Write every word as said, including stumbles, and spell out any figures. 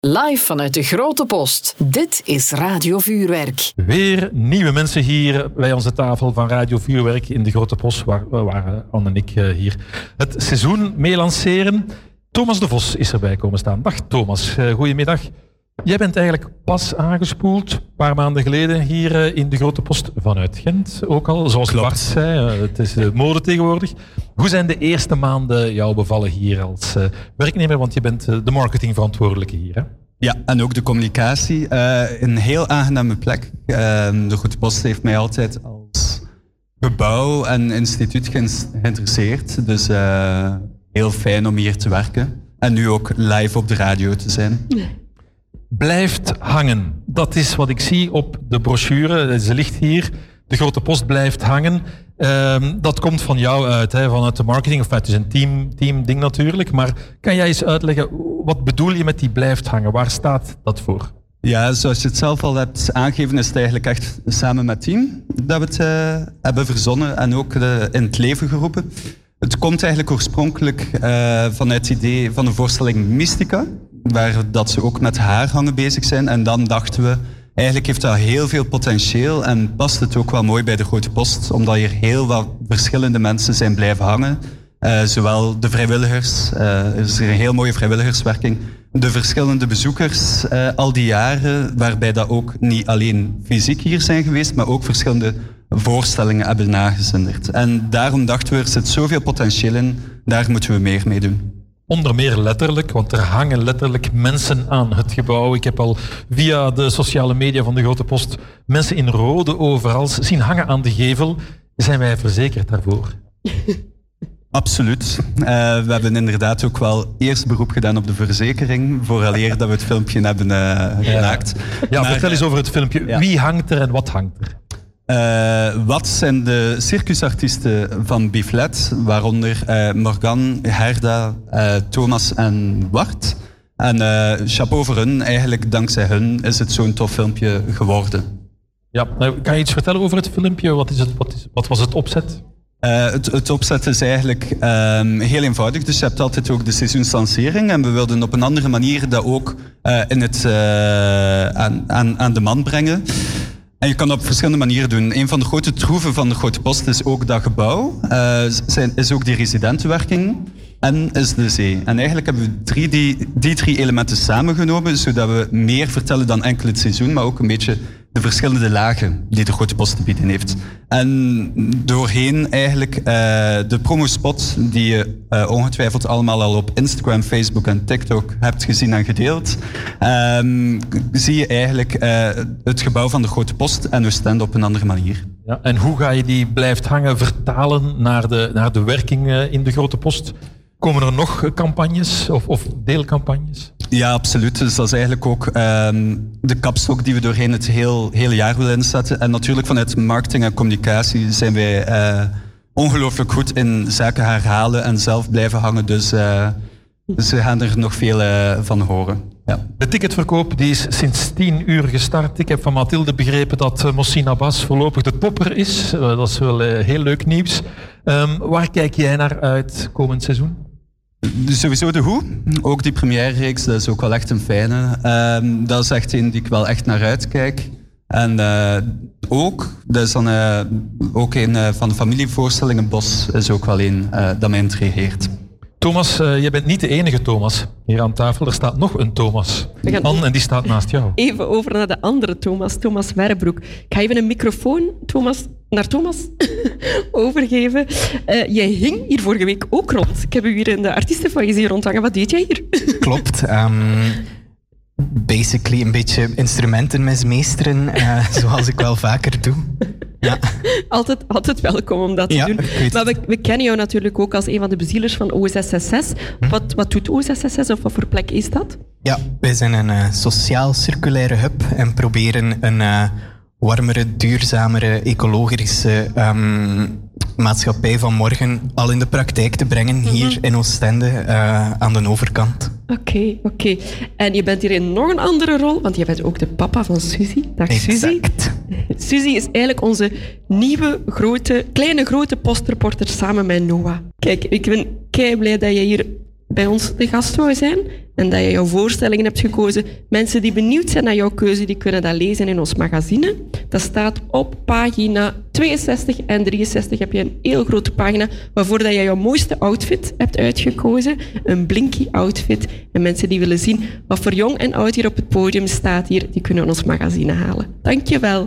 Live vanuit de Grote Post. Dit is Radio Vuurwerk. Weer nieuwe mensen hier bij onze tafel van Radio Vuurwerk in de Grote Post, waar, waar Anne en ik hier het seizoen mee lanceren. Thomas de Vos is erbij komen staan. Dag Thomas, goedemiddag. Jij bent eigenlijk pas aangespoeld, een paar maanden geleden, hier in de Grote Post vanuit Gent. Ook al, zoals Klopt. Bart zei, het is mode tegenwoordig. Hoe zijn de eerste maanden jou bevallen hier als uh, werknemer? Want je bent uh, de marketingverantwoordelijke hier, hè? Ja, en ook de communicatie. Uh, een heel aangename plek. Uh, de Grote Post heeft mij altijd als gebouw en instituut geïnteresseerd. Dus uh, heel fijn om hier te werken. En nu ook live op de radio te zijn. Blijft hangen. Dat is wat ik zie op de brochure. Ze ligt hier. De Grote Post blijft hangen. Um, dat komt van jou uit, hè, vanuit de marketing. Of het is een team, team ding natuurlijk. Maar kan jij eens uitleggen, wat bedoel je met die blijft hangen? Waar staat dat voor? Ja, zoals je het zelf al hebt aangegeven, is het eigenlijk echt samen met het team dat we het uh, hebben verzonnen en ook uh, in het leven geroepen. Het komt eigenlijk oorspronkelijk uh, vanuit het idee van de voorstelling Mystica, waar dat ze ook met haarhangen bezig zijn. En dan dachten we, eigenlijk heeft dat heel veel potentieel en past het ook wel mooi bij de Grote Post, omdat hier heel wat verschillende mensen zijn blijven hangen. Uh, zowel de vrijwilligers, uh, er is een heel mooie vrijwilligerswerking, de verschillende bezoekers uh, al die jaren, waarbij dat ook niet alleen fysiek hier zijn geweest, maar ook verschillende voorstellingen hebben nagezinderd. En daarom dachten we, er zit zoveel potentieel in, daar moeten we meer mee doen. Onder meer letterlijk, want er hangen letterlijk mensen aan het gebouw. Ik heb al via de sociale media van de Grote Post mensen in rode overals zien hangen aan de gevel. Zijn wij verzekerd daarvoor? Absoluut. Uh, we hebben inderdaad ook wel eerst beroep gedaan op de verzekering, vooraleer dat we het filmpje hebben uh, gemaakt. Ja, ja maar, vertel eens over het filmpje. Ja. Wie hangt er en wat hangt er? Uh, wat zijn de circusartiesten van Biflet, waaronder uh, Morgan, Herda, uh, Thomas en Wart. En uh, chapeau voor hun, eigenlijk dankzij hun is het zo'n tof filmpje geworden. Ja, nou, kan je iets vertellen over het filmpje? Wat, is het, wat, is, wat was het opzet? Uh, het, het opzet is eigenlijk um, heel eenvoudig. Dus je hebt altijd ook de seizoenslancering. En we wilden op een andere manier dat ook uh, in het, uh, aan, aan, aan de man brengen. En je kan dat op verschillende manieren doen. Een van de grote troeven van de Grote Post is ook dat gebouw. Uh, zijn, is ook die residentenwerking. En is de zee. En eigenlijk hebben we drie, die, die drie elementen samengenomen, zodat we meer vertellen dan enkel het seizoen, maar ook een beetje de verschillende lagen die de Grote Post te bieden heeft. En doorheen eigenlijk uh, de promospot die je uh, ongetwijfeld allemaal al op Instagram, Facebook en TikTok hebt gezien en gedeeld, um, zie je eigenlijk uh, het gebouw van de Grote Post en Oostende op een andere manier. Ja, en hoe ga je die blijft hangen vertalen naar de, naar de werking uh, in de Grote Post? Komen er nog campagnes of, of deelcampagnes? Ja, absoluut. Dus dat is eigenlijk ook um, de kapstok die we doorheen het heel, hele jaar willen inzetten. En natuurlijk vanuit marketing en communicatie zijn wij uh, ongelooflijk goed in zaken herhalen en zelf blijven hangen. Dus, uh, dus we gaan er nog veel uh, van horen. Ja. De ticketverkoop die is sinds tien uur gestart. Ik heb van Mathilde begrepen dat uh, Mohsin Abbas voorlopig de topper is. Uh, dat is wel uh, heel leuk nieuws. Um, waar kijk jij naar uit komend seizoen? Dus sowieso de Hoe. Ook die première-reeks, dat is ook wel echt een fijne. Um, dat is echt een die ik wel echt naar uitkijk. En uh, ook, dat is dan uh, ook een uh, van de familievoorstellingen, Bos, is ook wel een uh, dat mij intrigeert. Thomas, uh, je bent niet de enige Thomas hier aan tafel. Er staat nog een Thomas. Anne, en die staat naast jou. Even over naar de andere Thomas, Thomas Werrebroek. Ik ga even een microfoon Thomas, naar Thomas overgeven. Uh, jij hing hier vorige week ook rond. Ik heb u hier in de artiestenfoyer gezien rondhangen. Wat deed jij hier? Klopt. Um, basically een beetje instrumenten mismeesteren, uh, zoals ik wel vaker doe. Ja. Altijd, altijd welkom om dat te ja, doen. Maar we, we kennen jou natuurlijk ook als een van de bezielers van O S S S S. Hm? Wat, wat doet O S S S S of wat voor plek is dat? Ja, wij zijn een uh, sociaal-circulaire hub en proberen een uh, warmere, duurzamere, ecologische um, maatschappij van morgen al in de praktijk te brengen, mm-hmm. hier in Oostende uh, aan de overkant. Oké, okay, oké. Okay. En je bent hier in nog een andere rol, want je bent ook de papa van Suzy. Dag Suzy. Suzy is eigenlijk onze nieuwe grote, kleine grote postreporter samen met Noah. Kijk, ik ben kei blij dat je hier bij ons de gast wou zijn en dat je jouw voorstellingen hebt gekozen. Mensen die benieuwd zijn naar jouw keuze, die kunnen dat lezen in ons magazine. Dat staat op pagina tweeënzestig en drieënzestig. Heb je een heel grote pagina waarvoor dat je jouw mooiste outfit hebt uitgekozen. Een blinky outfit. En mensen die willen zien wat voor jong en oud hier op het podium staat hier, die kunnen ons magazine halen. Dank je wel.